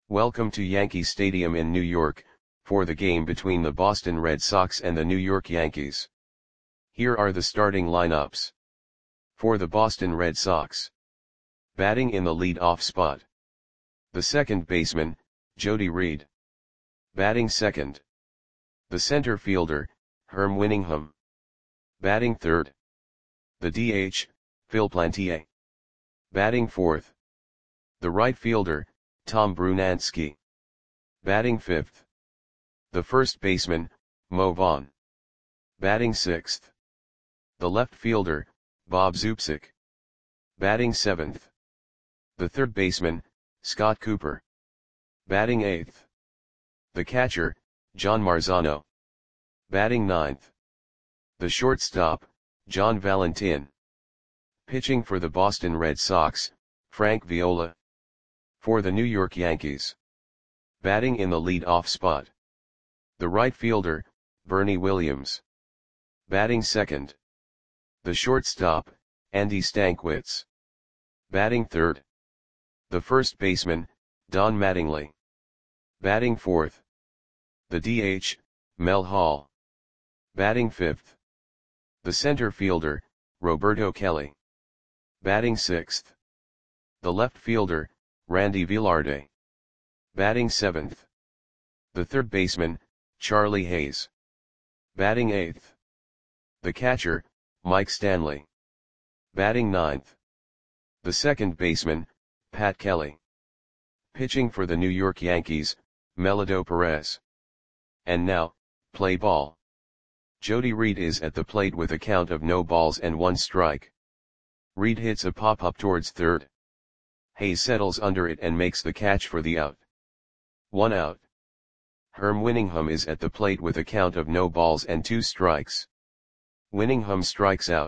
Welcome to Yankee Stadium in New York, for the game between the Boston Red Sox and the New York Yankees. Here are the starting lineups. For the Boston Red Sox. Batting in the lead-off spot. The second baseman, Jody Reed. Batting second. The center fielder, Herm Winningham. Batting third. The DH, Phil Plantier. Batting fourth. The right fielder, Tom Brunansky. Batting fifth. The first baseman, Mo Vaughn. Batting sixth. The left fielder, Bob Zubcic. Batting seventh. The third baseman, Scott Cooper. Batting eighth. The catcher, John Marzano. Batting ninth. The shortstop, John Valentin. Pitching for the Boston Red Sox, Frank Viola. For the New York Yankees. Batting in the lead-off spot. The right fielder, Bernie Williams. Batting second. The shortstop, Andy Stankiewicz. Batting third. The first baseman, Don Mattingly. Batting fourth. The DH, Mel Hall. Batting fifth. The center fielder, Roberto Kelly. Batting sixth. The left fielder, Randy Velarde. Batting seventh. The third baseman, Charlie Hayes. Batting eighth. The catcher, Mike Stanley. Batting ninth. The second baseman, Pat Kelly. Pitching for the New York Yankees, Melido Perez. And now, play ball. Jody Reed is at the plate with a count of no balls and one strike. Reed hits a pop-up towards third. Hayes settles under it and makes the catch for the out. 1 out. Herm Winningham is at the plate with a count of no balls and 2 strikes. Winningham strikes out.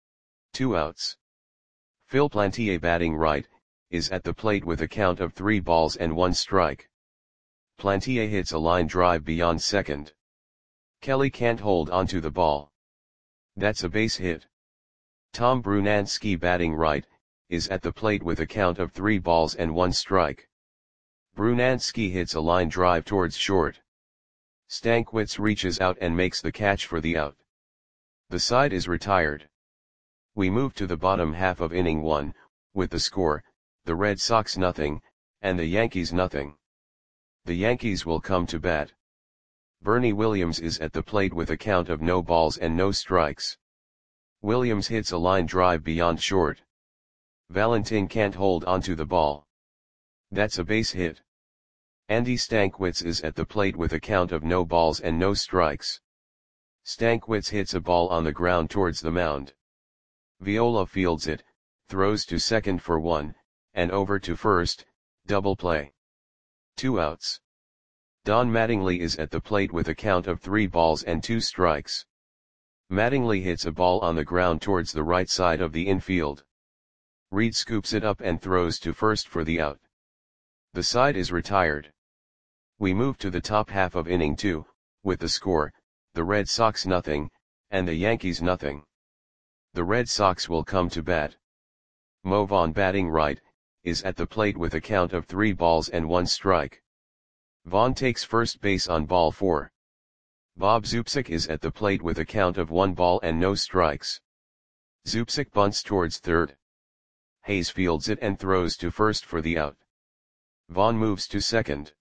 2 outs. Phil Plantier, batting right, is at the plate with a count of 3 balls and 1 strike. Plantier hits a line drive beyond second. Kelly can't hold onto the ball. That's a base hit. Tom Brunansky, batting right, is at the plate with a count of 3 balls and 1 strike. Brunansky hits a line drive towards short. Stankiewicz reaches out and makes the catch for the out. The side is retired. We move to the bottom half of inning 1, with the score, the Red Sox 0, and the Yankees 0. The Yankees will come to bat. Bernie Williams is at the plate with a count of no balls and no strikes. Williams hits a line drive beyond short. Valentin can't hold onto the ball. That's a base hit. Andy Stankiewicz is at the plate with a count of no balls and no strikes. Stankiewicz hits a ball on the ground towards the mound. Viola fields it, throws to second for 1, and over to first, double play. 2 outs. Don Mattingly is at the plate with a count of 3 balls and 2 strikes. Mattingly hits a ball on the ground towards the right side of the infield. Reed scoops it up and throws to first for the out. The side is retired. We move to the top half of inning 2, with the score, the Red Sox 0, and the Yankees 0. The Red Sox will come to bat. Mo Vaughn, batting right, is at the plate with a count of 3 balls and 1 strike. Vaughn takes first base on ball 4. Bob Zubcic is at the plate with a count of 1 ball and no strikes. Zubcic bunts towards third. Hayes fields it and throws to first for the out. Vaughn moves to second.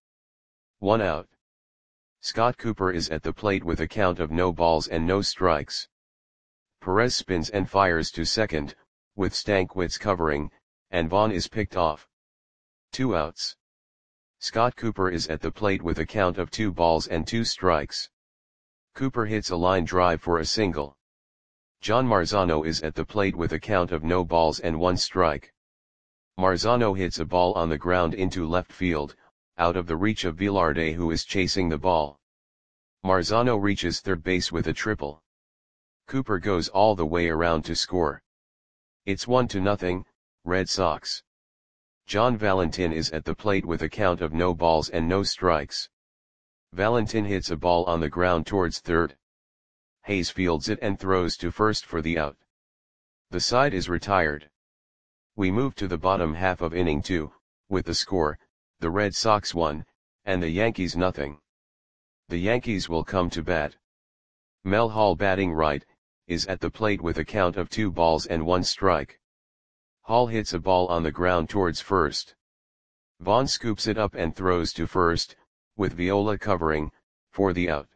1 out. Scott Cooper is at the plate with a count of no balls and no strikes. Perez spins and fires to second, with Stankiewicz covering, and Vaughn is picked off. 2 outs. Scott Cooper is at the plate with a count of 2 balls and 2 strikes. Cooper hits a line drive for a single. John Marzano is at the plate with a count of no balls and 1 strike. Marzano hits a ball on the ground into left field, out of the reach of Velarde, who is chasing the ball. Marzano reaches third base with a triple. Cooper goes all the way around to score. It's 1-0, Red Sox. John Valentin is at the plate with a count of no balls and no strikes. Valentin hits a ball on the ground towards third. Hayes fields it and throws to first for the out. The side is retired. We move to the bottom half of inning 2, with the score, the Red Sox 1, and the Yankees nothing. The Yankees will come to bat. Mel Hall batting right, is at the plate with a count of 2 balls and 1 strike. Hall hits a ball on the ground towards first. Vaughn scoops it up and throws to first, with Viola covering, for the out.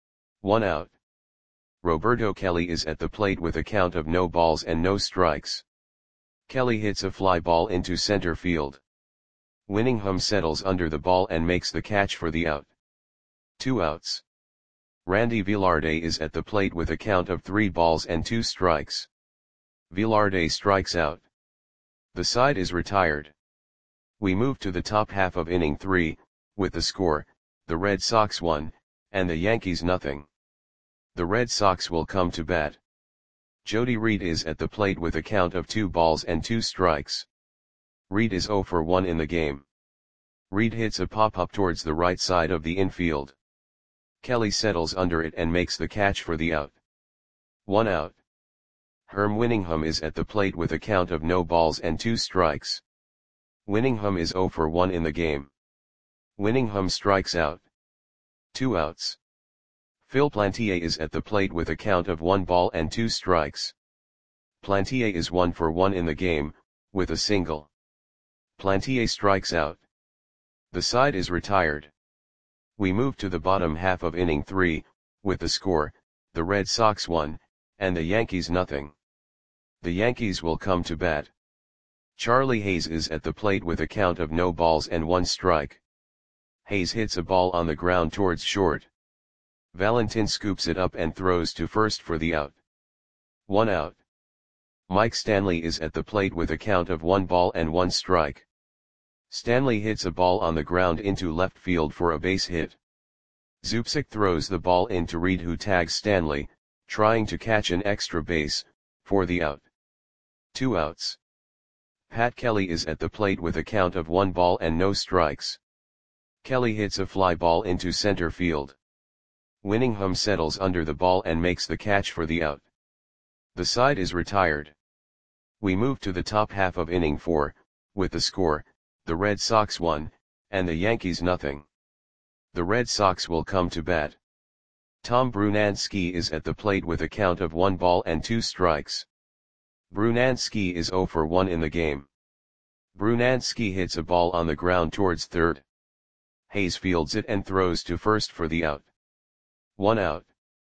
1 out. Roberto Kelly is at the plate with a count of no balls and no strikes. Kelly hits a fly ball into center field. Winningham settles under the ball and makes the catch for the out. 2 outs. Randy Velarde is at the plate with a count of 3 balls and 2 strikes. Velarde strikes out. The side is retired. We move to the top half of inning 3, with the score, the Red Sox 1, and the Yankees nothing. The Red Sox will come to bat. Jody Reed is at the plate with a count of 2 balls and 2 strikes. Reed is 0 for 1 in the game. Reed hits a pop-up towards the right side of the infield. Kelly settles under it and makes the catch for the out. 1 out. Herm Winningham is at the plate with a count of no balls and 2 strikes. Winningham is 0 for 1 in the game. Winningham strikes out. 2 outs. Phil Plantier is at the plate with a count of 1 ball and 2 strikes. Plantier is 1 for 1 in the game, with a single. Plantier strikes out. The side is retired. We move to the bottom half of inning 3, with the score, the Red Sox 1, and the Yankees nothing. The Yankees will come to bat. Charlie Hayes is at the plate with a count of no balls and 1 strike. Hayes hits a ball on the ground towards short. Valentin scoops it up and throws to first for the out. 1 out. Mike Stanley is at the plate with a count of 1 ball and 1 strike. Stanley hits a ball on the ground into left field for a base hit. Zubcic throws the ball into Reed, who tags Stanley, trying to catch an extra base, for the out. 2 outs. Pat Kelly is at the plate with a count of 1 ball and no strikes. Kelly hits a fly ball into center field. Winningham settles under the ball and makes the catch for the out. The side is retired. We move to the top half of inning 4, with the score, the Red Sox 1, and the Yankees nothing. The Red Sox will come to bat. Tom Brunansky is at the plate with a count of 1 ball and 2 strikes. Brunansky is 0 for 1 in the game. Brunansky hits a ball on the ground towards third. Hayes fields it and throws to first for the out. 1 out.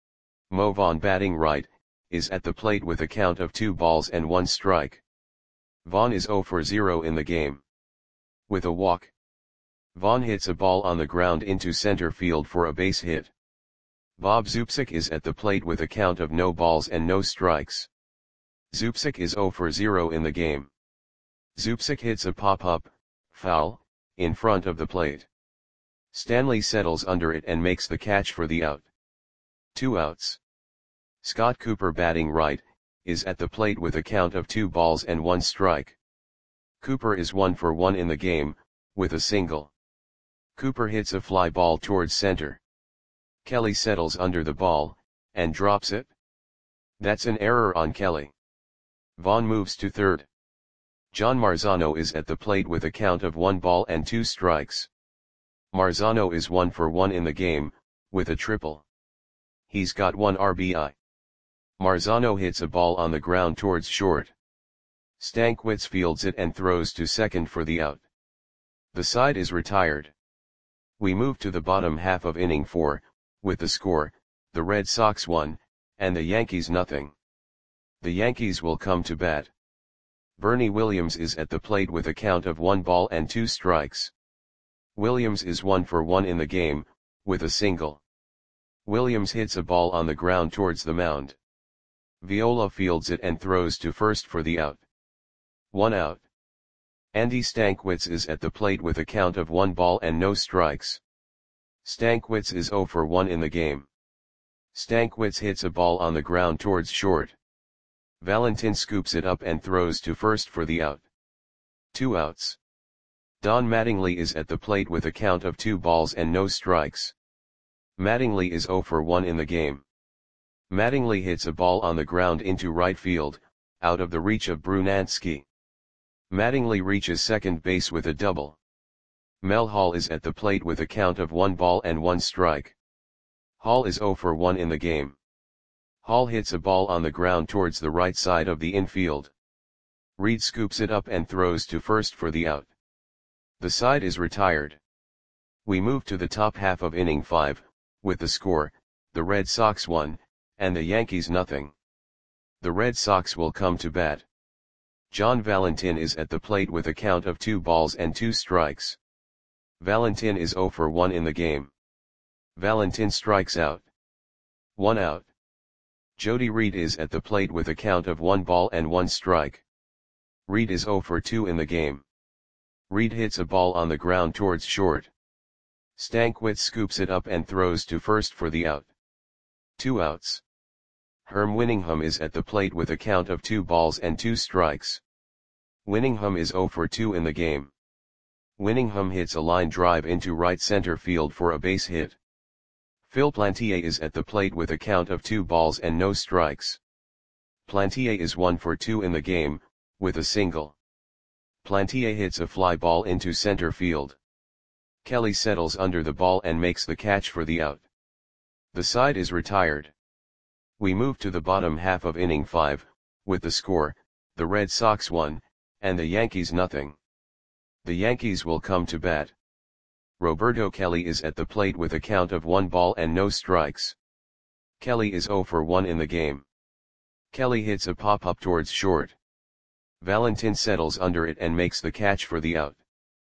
Mo Vaughn batting right, is at the plate with a count of 2 balls and 1 strike. Vaughn is 0 for 0 in the game. With a walk. Vaughn hits a ball on the ground into center field for a base hit. Bob Zubcic is at the plate with a count of no balls and no strikes. Zubcic is 0 for 0 in the game. Zubcic hits a pop-up, foul, in front of the plate. Stanley settles under it and makes the catch for the out. 2 outs. Scott Cooper batting right, is at the plate with a count of 2 balls and 1 strike. Cooper is 1 for 1 in the game, with a single. Cooper hits a fly ball towards center. Kelly settles under the ball, and drops it. That's an error on Kelly. Vaughn moves to third. John Marzano is at the plate with a count of 1 ball and 2 strikes. Marzano is 1 for 1 in the game, with a triple. He's got 1 RBI. Marzano hits a ball on the ground towards short. Stankiewicz fields it and throws to second for the out. The side is retired. We move to the bottom half of inning 4, with the score, the Red Sox 1, and the Yankees nothing. The Yankees will come to bat. Bernie Williams is at the plate with a count of 1 ball and 2 strikes. Williams is 1 for 1 in the game, with a single. Williams hits a ball on the ground towards the mound. Viola fields it and throws to first for the out. 1 out. Andy Stankiewicz is at the plate with a count of 1 ball and no strikes. Stankiewicz is 0 for 1 in the game. Stankiewicz hits a ball on the ground towards short. Valentin scoops it up and throws to first for the out. 2 outs. Don Mattingly is at the plate with a count of 2 balls and no strikes. Mattingly is 0 for 1 in the game. Mattingly hits a ball on the ground into right field, out of the reach of Brunansky. Mattingly reaches second base with a double. Mel Hall is at the plate with a count of 1 ball and 1 strike. Hall is 0 for 1 in the game. Hall hits a ball on the ground towards the right side of the infield. Reed scoops it up and throws to first for the out. The side is retired. We move to the top half of inning 5, with the score, the Red Sox 1, and the Yankees nothing. The Red Sox will come to bat. John Valentin is at the plate with a count of 2 balls and 2 strikes. Valentin is 0 for 1 in the game. Valentin strikes out. 1 out. Jody Reed is at the plate with a count of 1 ball and 1 strike. Reed is 0 for 2 in the game. Reed hits a ball on the ground towards short. Stankwitz scoops it up and throws to first for the out. 2 outs. Herm Winningham is at the plate with a count of 2 balls and 2 strikes. Winningham is 0 for 2 in the game. Winningham hits a line drive into right center field for a base hit. Phil Plantier is at the plate with a count of 2 balls and no strikes. Plantier is 1 for 2 in the game, with a single. Plantier hits a fly ball into center field. Kelly settles under the ball and makes the catch for the out. The side is retired. We move to the bottom half of inning 5, with the score, the Red Sox 1, and the Yankees nothing. The Yankees will come to bat. Roberto Kelly is at the plate with a count of 1 ball and no strikes. Kelly is 0 for 1 in the game. Kelly hits a pop-up towards short. Valentin settles under it and makes the catch for the out.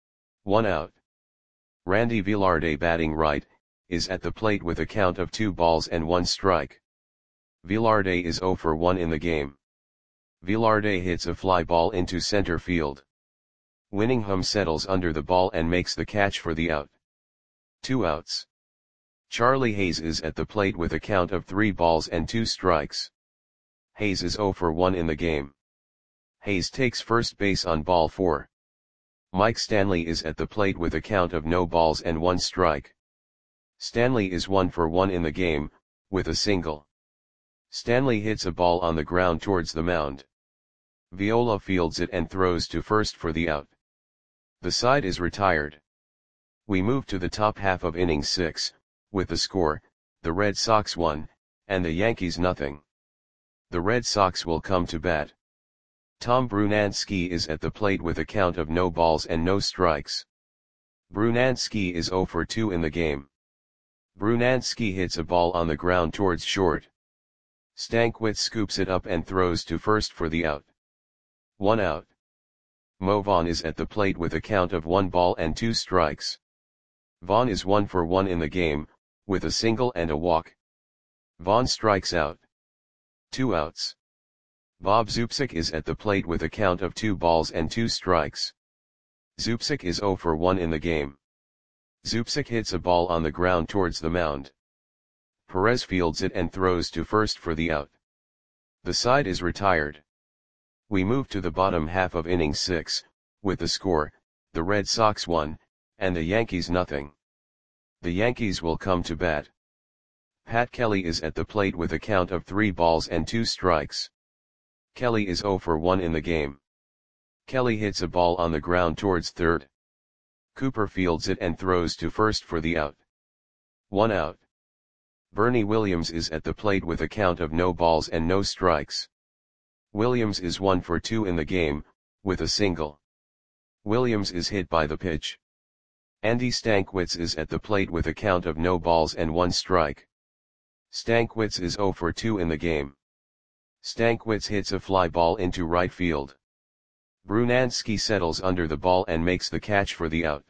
1 out. Randy Velarde, batting right, is at the plate with a count of 2 balls and 1 strike. Velarde is 0 for 1 in the game. Velarde hits a fly ball into center field. Winningham settles under the ball and makes the catch for the out. 2 outs. Charlie Hayes is at the plate with a count of 3 balls and 2 strikes. Hayes is 0 for 1 in the game. Hayes takes first base on ball 4. Mike Stanley is at the plate with a count of no balls and 1 strike. Stanley is 1 for 1 in the game, with a single. Stanley hits a ball on the ground towards the mound. Viola fields it and throws to first for the out. The side is retired. We move to the top half of inning 6, with the score, the Red Sox 1, and the Yankees nothing. The Red Sox will come to bat. Tom Brunansky is at the plate with a count of no balls and no strikes. Brunansky is 0 for 2 in the game. Brunansky hits a ball on the ground towards short. Stankwitz scoops it up and throws to first for the out. 1 out. Mo Vaughn is at the plate with a count of 1 ball and 2 strikes. Vaughn is 1 for 1 in the game, with a single and a walk. Vaughn strikes out. 2 outs. Bob Zupsik is at the plate with a count of 2 balls and 2 strikes. Zupsik is 0 for 1 in the game. Zupsik hits a ball on the ground towards the mound. Perez fields it and throws to first for the out. The side is retired. We move to the bottom half of inning 6, with the score, the Red Sox 1, and the Yankees nothing. The Yankees will come to bat. Pat Kelly is at the plate with a count of 3 balls and 2 strikes. Kelly is 0 for 1 in the game. Kelly hits a ball on the ground towards third. Cooper fields it and throws to first for the out. 1 out. Bernie Williams is at the plate with a count of no balls and no strikes. Williams is 1 for 2 in the game, with a single. Williams is hit by the pitch. Andy Stankwitz is at the plate with a count of no balls and 1 strike. Stankwitz is 0 for 2 in the game. Stankwitz hits a fly ball into right field. Brunansky settles under the ball and makes the catch for the out.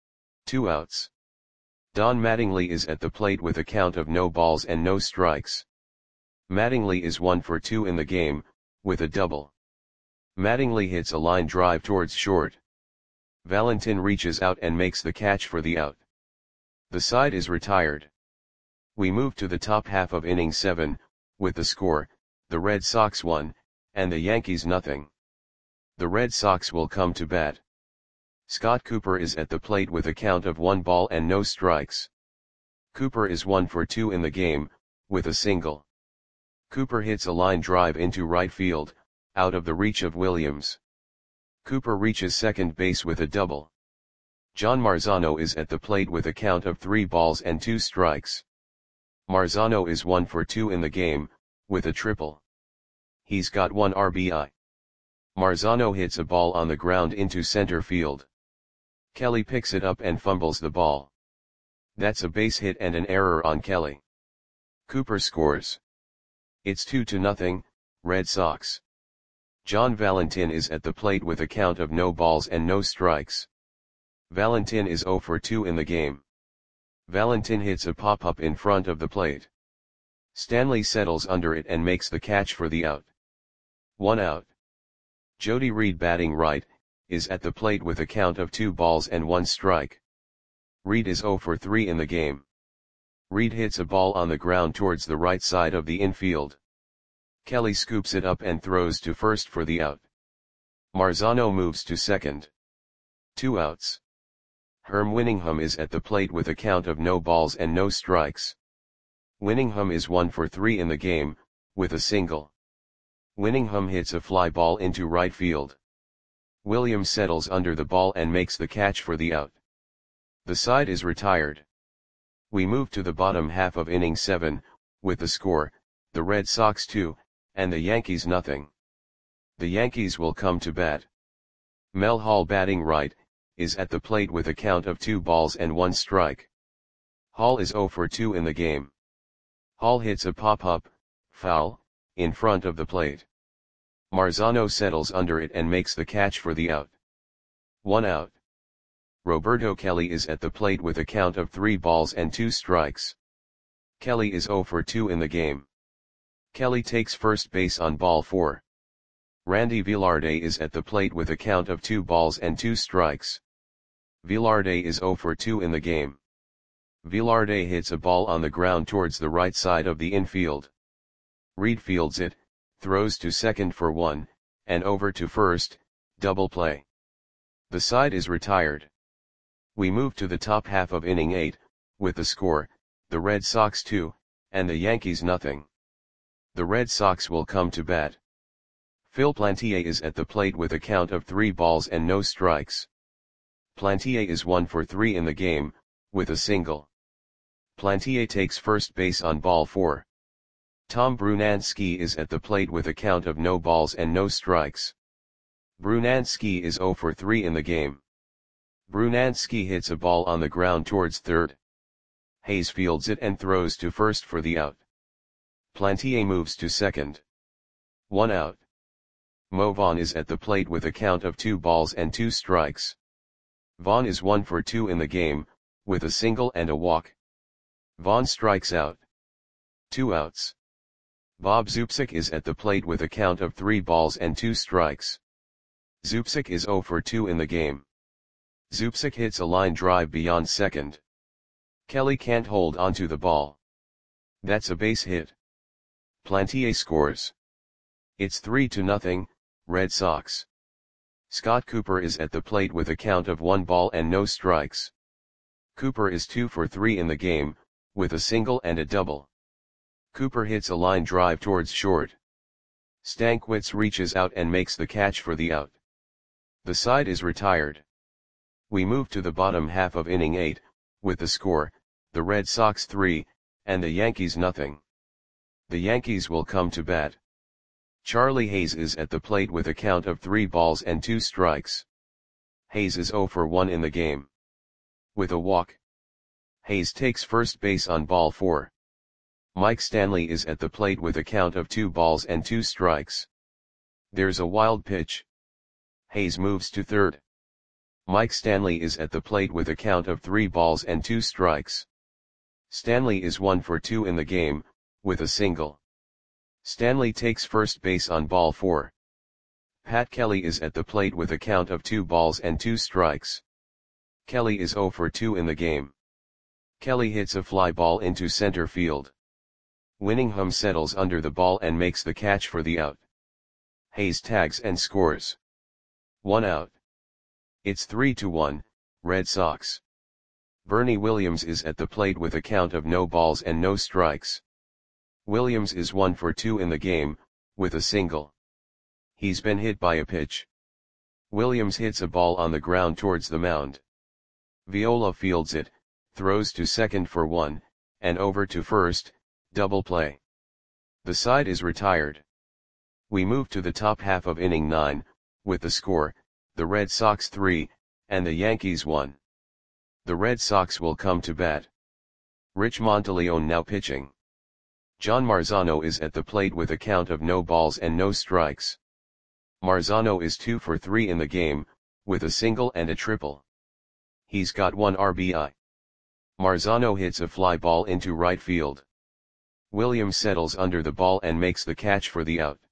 2 outs. Don Mattingly is at the plate with a count of no balls and no strikes. Mattingly is 1 for 2 in the game, with a double. Mattingly hits a line drive towards short. Valentin reaches out and makes the catch for the out. The side is retired. We move to the top half of inning 7, with the score, the Red Sox 1, and the Yankees nothing. The Red Sox will come to bat. Scott Cooper is at the plate with a count of 1 ball and no strikes. Cooper is 1 for 2 in the game, with a single. Cooper hits a line drive into right field, out of the reach of Williams. Cooper reaches second base with a double. John Marzano is at the plate with a count of 3 balls and 2 strikes. Marzano is 1 for 2 in the game, with a triple. He's got 1 RBI. Marzano hits a ball on the ground into center field. Kelly picks it up and fumbles the ball. That's a base hit and an error on Kelly. Cooper scores. It's 2-0, Red Sox. John Valentin is at the plate with a count of no balls and no strikes. Valentin is 0 for 2 in the game. Valentin hits a pop-up in front of the plate. Stanley settles under it and makes the catch for the out. 1 out. Jody Reed, batting right, is at the plate with a count of 2 balls and 1 strike. Reed is 0 for 3 in the game. Reed hits a ball on the ground towards the right side of the infield. Kelly scoops it up and throws to first for the out. Marzano moves to second. 2 outs. Herm Winningham is at the plate with a count of no balls and no strikes. Winningham is 1 for 3 in the game, with a single. Winningham hits a fly ball into right field. Williams settles under the ball and makes the catch for the out. The side is retired. We move to the bottom half of inning 7, with the score, the Red Sox 2, and the Yankees nothing. The Yankees will come to bat. Mel Hall, batting right, is at the plate with a count of 2 balls and 1 strike. Hall is 0 for 2 in the game. Hall hits a pop-up, foul, in front of the plate. Marzano settles under it and makes the catch for the out. 1 out. Roberto Kelly is at the plate with a count of 3 balls and 2 strikes. Kelly is 0 for 2 in the game. Kelly takes first base on ball 4. Randy Velarde is at the plate with a count of 2 balls and 2 strikes. Velarde is 0 for 2 in the game. Velarde hits a ball on the ground towards the right side of the infield. Reed fields it, throws to second for 1, and over to first, double play. The side is retired. We move to the top half of inning 8, with the score, the Red Sox 2, and the Yankees nothing. The Red Sox will come to bat. Phil Plantier is at the plate with a count of 3 balls and no strikes. Plantier is 1 for 3 in the game, with a single. Plantier takes first base on ball 4. Tom Brunansky is at the plate with a count of no balls and no strikes. Brunansky is 0 for 3 in the game. Brunansky hits a ball on the ground towards third. Hayes fields it and throws to first for the out. Plantier moves to second. 1 out. Mo Vaughn is at the plate with a count of 2 balls and 2 strikes. Vaughn is 1 for 2 in the game, with a single and a walk. Vaughn strikes out. 2 outs. Bob Zupsik is at the plate with a count of 3 balls and 2 strikes. Zupsik is 0 for 2 in the game. Zupsik hits a line drive beyond second. Kelly can't hold onto the ball. That's a base hit. Plantier scores. It's 3-0, Red Sox. Scott Cooper is at the plate with a count of 1 ball and no strikes. Cooper is 2 for 3 in the game, with a single and a double. Cooper hits a line drive towards short. Stankiewicz reaches out and makes the catch for the out. The side is retired. We move to the bottom half of inning 8, with the score, the Red Sox 3, and the Yankees nothing. The Yankees will come to bat. Charlie Hayes is at the plate with a count of 3 balls and 2 strikes. Hayes is 0 for 1 in the game. With a walk. Hayes takes first base on ball 4. Mike Stanley is at the plate with a count of 2 balls and 2 strikes. There's a wild pitch. Hayes moves to third. Mike Stanley is at the plate with a count of 3 balls and 2 strikes. Stanley is 1 for 2 in the game, with a single. Stanley takes first base on ball 4. Pat Kelly is at the plate with a count of 2 balls and 2 strikes. Kelly is 0 for 2 in the game. Kelly hits a fly ball into center field. Winningham settles under the ball and makes the catch for the out. Hayes tags and scores. 1 out. It's 3-1, Red Sox. Bernie Williams is at the plate with a count of no balls and no strikes. Williams is 1 for 2 in the game, with a single. He's been hit by a pitch. Williams hits a ball on the ground towards the mound. Viola fields it, throws to second for 1, and over to first, double play. The side is retired. We move to the top half of inning 9, with the score, the Red Sox 3, and the Yankees 1. The Red Sox will come to bat. Rich Monteleone now pitching. John Marzano is at the plate with a count of no balls and no strikes. Marzano is 2 for 3 in the game, with a single and a triple. He's got 1 RBI. Marzano hits a fly ball into right field. Williams settles under the ball and makes the catch for the out.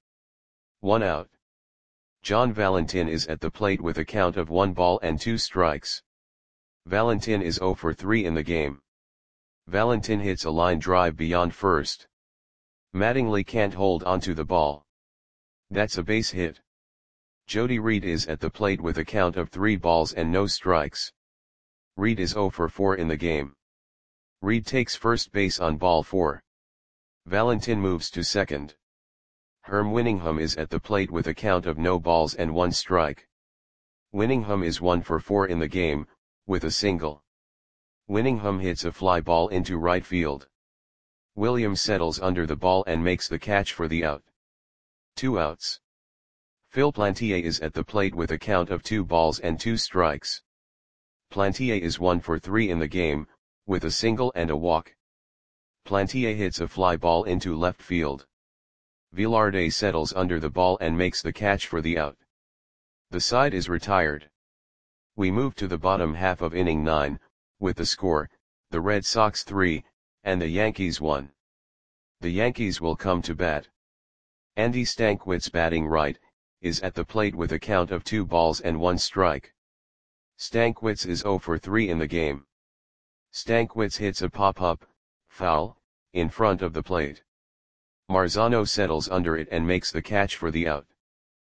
1 out. John Valentin is at the plate with a count of 1 ball and 2 strikes. Valentin is 0 for 3 in the game. Valentin hits a line drive beyond first. Mattingly can't hold onto the ball. That's a base hit. Jody Reed is at the plate with a count of 3 balls and no strikes. Reed is 0 for 4 in the game. Reed takes first base on ball 4. Valentin moves to second. Herm Winningham is at the plate with a count of no balls and 1 strike. Winningham is 1 for 4 in the game, with a single. Winningham hits a fly ball into right field. Williams settles under the ball and makes the catch for the out. 2 outs. Phil Plantier is at the plate with a count of 2 balls and 2 strikes. Plantier is 1 for 3 in the game, with a single and a walk. Plantier hits a fly ball into left field. Velarde settles under the ball and makes the catch for the out. The side is retired. We move to the bottom half of inning 9, with the score, the Red Sox 3, and the Yankees 1. The Yankees will come to bat. Andy Stankiewicz, batting right, is at the plate with a count of 2 balls and 1 strike. Stankiewicz is 0 for 3 in the game. Stankiewicz hits a pop-up, foul, in front of the plate. Marzano settles under it and makes the catch for the out.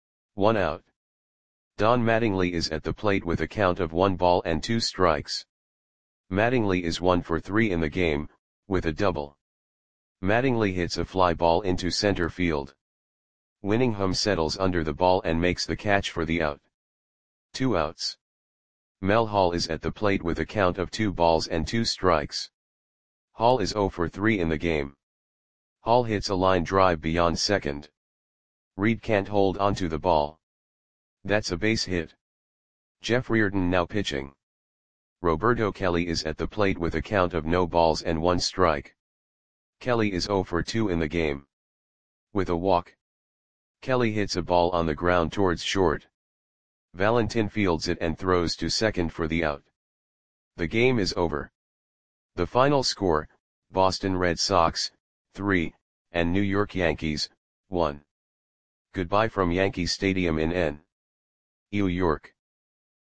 1 out. Don Mattingly is at the plate with a count of 1 ball and 2 strikes. Mattingly is 1 for 3 in the game, with a double. Mattingly hits a fly ball into center field. Winningham settles under the ball and makes the catch for the out. 2 outs. Mel Hall is at the plate with a count of 2 balls and 2 strikes. Hall is 0 for 3 in the game. Hall hits a line drive beyond second. Reed can't hold onto the ball. That's a base hit. Jeff Reardon now pitching. Roberto Kelly is at the plate with a count of no balls and 1 strike. Kelly is 0 for 2 in the game. With a walk. Kelly hits a ball on the ground towards short. Valentin fields it and throws to second for the out. The game is over. The final score, Boston Red Sox, 3, and New York Yankees, 1. Goodbye from Yankee Stadium in New York.